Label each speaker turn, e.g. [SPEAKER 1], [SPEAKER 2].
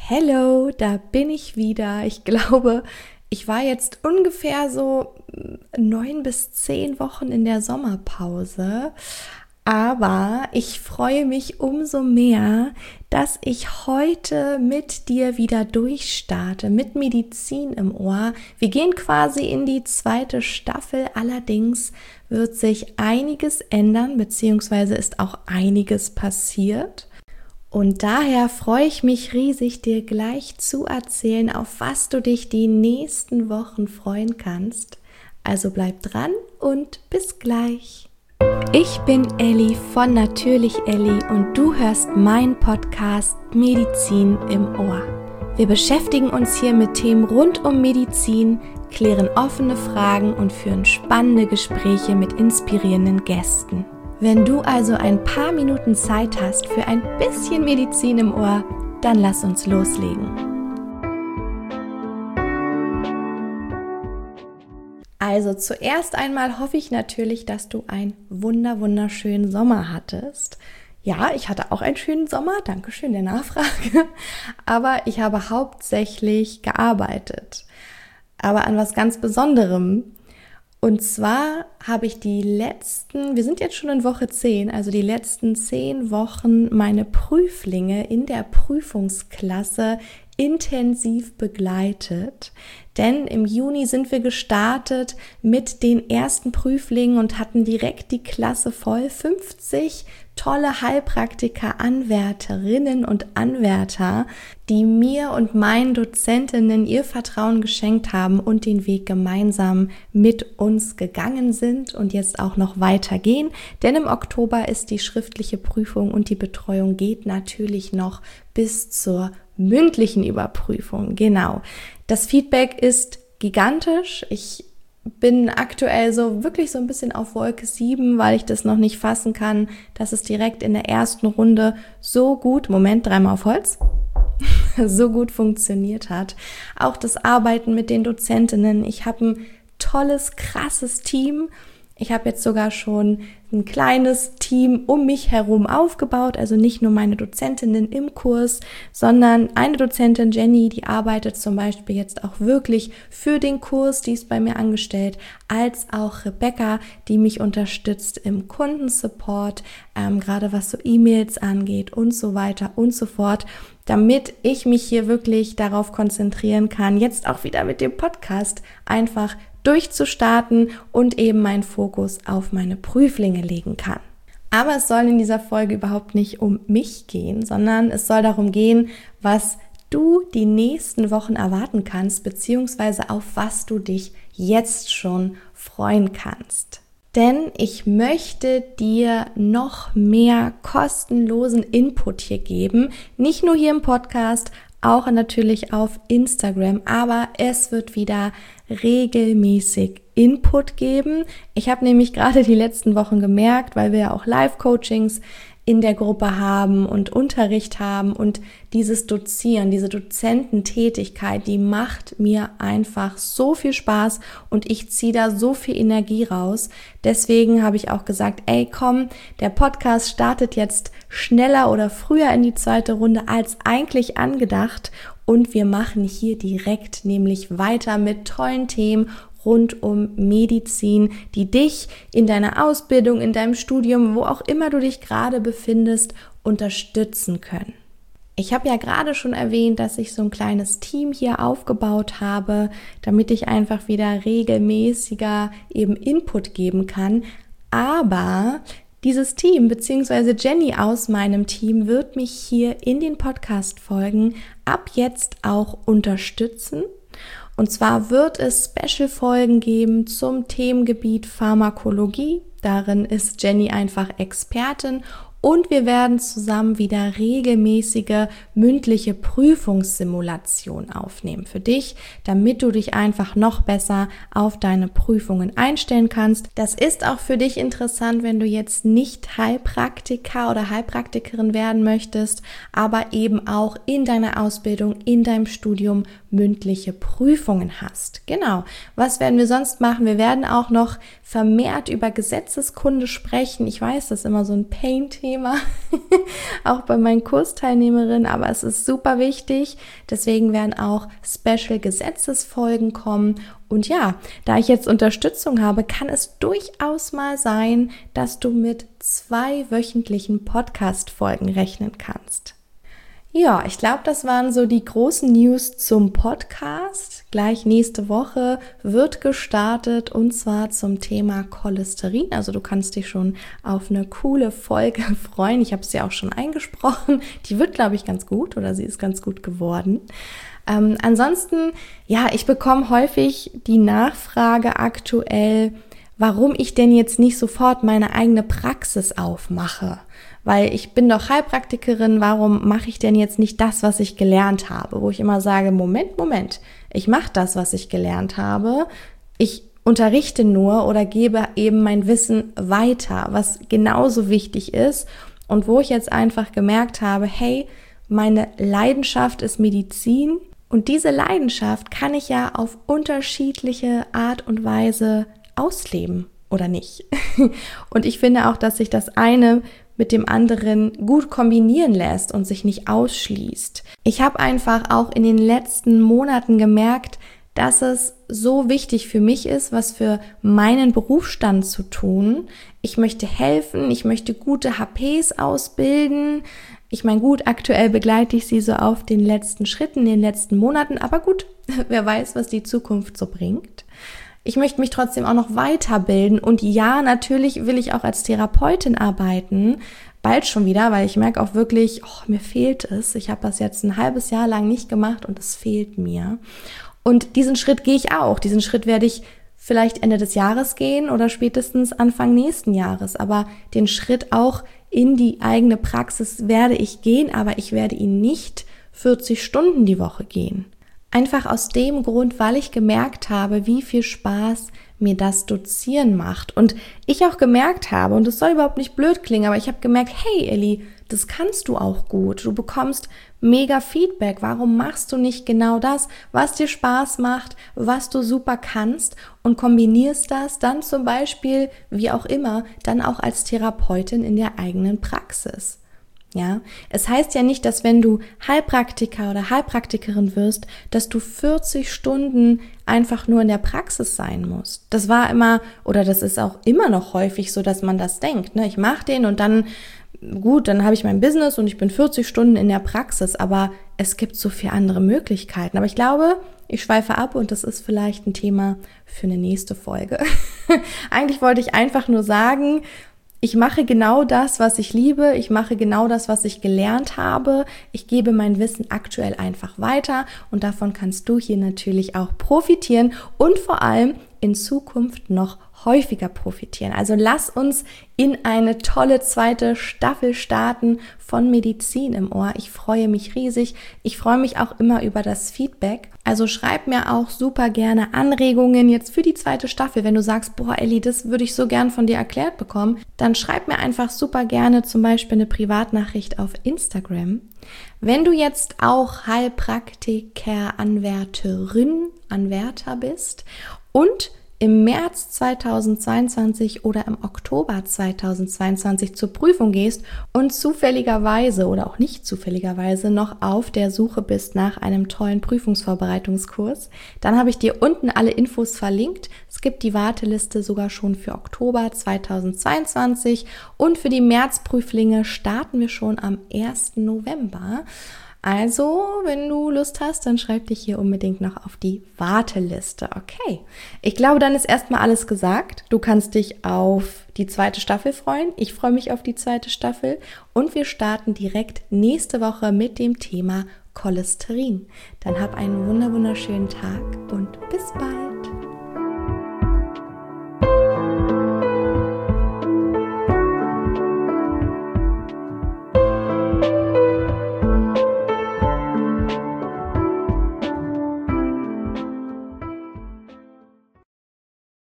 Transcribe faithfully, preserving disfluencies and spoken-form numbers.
[SPEAKER 1] Hello, da bin ich wieder. Ich glaube, ich war jetzt ungefähr so neun bis zehn Wochen in der Sommerpause. Aber ich freue mich umso mehr, dass ich heute mit dir wieder durchstarte, mit Medizin im Ohr. Wir gehen quasi in die zweite Staffel, allerdings wird sich einiges ändern, beziehungsweise ist auch einiges passiert. Und daher freue ich mich riesig, dir gleich zu erzählen, auf was du dich die nächsten Wochen freuen kannst. Also bleib dran und bis gleich. Ich bin Elli von Natürlich Elli und du hörst meinen Podcast Medizin im Ohr. Wir beschäftigen uns hier mit Themen rund um Medizin, klären offene Fragen und führen spannende Gespräche mit inspirierenden Gästen. Wenn du also ein paar Minuten Zeit hast für ein bisschen Medizin im Ohr, dann lass uns loslegen. Also zuerst einmal hoffe ich natürlich, dass du einen wunder wunderschönen Sommer hattest. Ja, ich hatte auch einen schönen Sommer, danke schön der Nachfrage, aber ich habe hauptsächlich gearbeitet, aber an was ganz Besonderem. Und zwar habe ich die letzten, wir sind jetzt schon in Woche zehn, also die letzten zehn Wochen meine Prüflinge in der Prüfungsklasse intensiv begleitet. Denn im Juni sind wir gestartet mit den ersten Prüflingen und hatten direkt die Klasse voll. fünfzig tolle Heilpraktiker, Anwärterinnen und Anwärter, die mir und meinen Dozentinnen ihr Vertrauen geschenkt haben und den Weg gemeinsam mit uns gegangen sind und jetzt auch noch weitergehen. Denn im Oktober ist die schriftliche Prüfung und die Betreuung geht natürlich noch bis zur mündlichen Überprüfung. Genau. Das Feedback ist gigantisch. Ich bin aktuell so wirklich so ein bisschen auf Wolke sieben, weil ich das noch nicht fassen kann, dass es direkt in der ersten Runde so gut, Moment, dreimal auf Holz, so gut funktioniert hat. Auch das Arbeiten mit den Dozentinnen. Ich habe ein tolles, krasses Team. Ich habe jetzt sogar schon ein kleines Team um mich herum aufgebaut, also nicht nur meine Dozentinnen im Kurs, sondern eine Dozentin, Jenny, die arbeitet zum Beispiel jetzt auch wirklich für den Kurs, die ist bei mir angestellt, als auch Rebecca, die mich unterstützt im Kundensupport, ähm, gerade was so E-Mails angeht und so weiter und so fort, damit ich mich hier wirklich darauf konzentrieren kann, jetzt auch wieder mit dem Podcast einfach durchzustarten und eben meinen Fokus auf meine Prüflinge legen kann. Aber es soll in dieser Folge überhaupt nicht um mich gehen, sondern es soll darum gehen, was du die nächsten Wochen erwarten kannst, beziehungsweise auf was du dich jetzt schon freuen kannst. Denn ich möchte dir noch mehr kostenlosen Input hier geben, nicht nur hier im Podcast, auch natürlich auf Instagram, aber es wird wieder regelmäßig Input geben. Ich habe nämlich gerade die letzten Wochen gemerkt, weil wir ja auch Live-Coachings in der Gruppe haben und Unterricht haben und dieses Dozieren, diese Dozententätigkeit, die macht mir einfach so viel Spaß und ich ziehe da so viel Energie raus. Deswegen habe ich auch gesagt, ey komm, der Podcast startet jetzt schneller oder früher in die zweite Runde als eigentlich angedacht und wir machen hier direkt nämlich weiter mit tollen Themen rund um Medizin, die dich in deiner Ausbildung, in deinem Studium, wo auch immer du dich gerade befindest, unterstützen können. Ich habe ja gerade schon erwähnt, dass ich so ein kleines Team hier aufgebaut habe, damit ich einfach wieder regelmäßiger eben Input geben kann. Aber dieses Team bzw. Jenny aus meinem Team wird mich hier in den Podcast-Folgen ab jetzt auch unterstützen. Und zwar wird es Special-Folgen geben zum Themengebiet Pharmakologie. Darin ist Jenny einfach Expertin und wir werden zusammen wieder regelmäßige mündliche Prüfungssimulationen aufnehmen für dich, damit du dich einfach noch besser auf deine Prüfungen einstellen kannst. Das ist auch für dich interessant, wenn du jetzt nicht Heilpraktiker oder Heilpraktikerin werden möchtest, aber eben auch in deiner Ausbildung, in deinem Studium mündliche Prüfungen hast. Genau. Was werden wir sonst machen? Wir werden auch noch vermehrt über Gesetzeskunde sprechen. Ich weiß, das ist immer so ein Pain-Thema, auch bei meinen Kursteilnehmerinnen, aber es ist super wichtig. Deswegen werden auch Special-Gesetzesfolgen kommen. Und ja, da ich jetzt Unterstützung habe, kann es durchaus mal sein, dass du mit zwei wöchentlichen Podcast-Folgen rechnen kannst. Ja, ich glaube, das waren so die großen News zum Podcast. Gleich nächste Woche wird gestartet und zwar zum Thema Cholesterin. Also du kannst dich schon auf eine coole Folge freuen. Ich habe es ja auch schon eingesprochen. Die wird, glaube ich, ganz gut oder sie ist ganz gut geworden. Ähm, ansonsten, ja, ich bekomme häufig die Nachfrage aktuell, warum ich denn jetzt nicht sofort meine eigene Praxis aufmache. Weil ich bin doch Heilpraktikerin, warum mache ich denn jetzt nicht das, was ich gelernt habe? Wo ich immer sage, Moment, Moment, ich mache das, was ich gelernt habe. Ich unterrichte nur oder gebe eben mein Wissen weiter, was genauso wichtig ist. Und wo ich jetzt einfach gemerkt habe, hey, meine Leidenschaft ist Medizin. Und diese Leidenschaft kann ich ja auf unterschiedliche Art und Weise ausleben oder nicht. Und ich finde auch, dass sich das eine mit dem anderen gut kombinieren lässt und sich nicht ausschließt. Ich habe einfach auch in den letzten Monaten gemerkt, dass es so wichtig für mich ist, was für meinen Berufsstand zu tun. Ich möchte helfen, ich möchte gute H Ps ausbilden. Ich meine, gut, aktuell begleite ich sie so auf den letzten Schritten, in den letzten Monaten, aber gut, wer weiß, was die Zukunft so bringt. Ich möchte mich trotzdem auch noch weiterbilden und ja, natürlich will ich auch als Therapeutin arbeiten, bald schon wieder, weil ich merke auch wirklich, oh, mir fehlt es. Ich habe das jetzt ein halbes Jahr lang nicht gemacht und es fehlt mir. Und diesen Schritt gehe ich auch, diesen Schritt werde ich vielleicht Ende des Jahres gehen oder spätestens Anfang nächsten Jahres, aber den Schritt auch in die eigene Praxis werde ich gehen, aber ich werde ihn nicht vierzig Stunden die Woche gehen. Einfach aus dem Grund, weil ich gemerkt habe, wie viel Spaß mir das Dozieren macht. Und ich auch gemerkt habe, und es soll überhaupt nicht blöd klingen, aber ich habe gemerkt, hey Elli, das kannst du auch gut. Du bekommst mega Feedback. Warum machst du nicht genau das, was dir Spaß macht, was du super kannst und kombinierst das dann zum Beispiel, wie auch immer, dann auch als Therapeutin in der eigenen Praxis? Ja, es heißt ja nicht, dass wenn du Heilpraktiker oder Heilpraktikerin wirst, dass du vierzig Stunden einfach nur in der Praxis sein musst. Das war immer, oder das ist auch immer noch häufig so, dass man das denkt, ne? Ich mache den und dann, gut, dann habe ich mein Business und ich bin vierzig Stunden in der Praxis, aber es gibt so viele andere Möglichkeiten. Aber ich glaube, ich schweife ab und das ist vielleicht ein Thema für eine nächste Folge. Eigentlich wollte ich einfach nur sagen, ich mache genau das, was ich liebe. Ich mache genau das, was ich gelernt habe. Ich gebe mein Wissen aktuell einfach weiter und davon kannst du hier natürlich auch profitieren und vor allem in Zukunft noch häufiger profitieren. Also lass uns in eine tolle zweite Staffel starten von Medizin im Ohr. Ich freue mich riesig. Ich freue mich auch immer über das Feedback. Also schreib mir auch super gerne Anregungen jetzt für die zweite Staffel. Wenn du sagst, boah Elli, das würde ich so gern von dir erklärt bekommen, dann schreib mir einfach super gerne zum Beispiel eine Privatnachricht auf Instagram. Wenn du jetzt auch Heilpraktiker, Anwärterin, Anwärter bist und im März zweitausendzweiundzwanzig oder im Oktober zweitausendzweiundzwanzig zur Prüfung gehst und zufälligerweise oder auch nicht zufälligerweise noch auf der Suche bist nach einem tollen Prüfungsvorbereitungskurs, dann habe ich dir unten alle Infos verlinkt. Es gibt die Warteliste sogar schon für Oktober zweitausendzweiundzwanzig und für die Märzprüflinge starten wir schon am ersten November. Also, wenn du Lust hast, dann schreib dich hier unbedingt noch auf die Warteliste. Okay, ich glaube, dann ist erstmal alles gesagt. Du kannst dich auf die zweite Staffel freuen. Ich freue mich auf die zweite Staffel und wir starten direkt nächste Woche mit dem Thema Cholesterin. Dann hab einen wunder wunderschönen Tag und bis bald.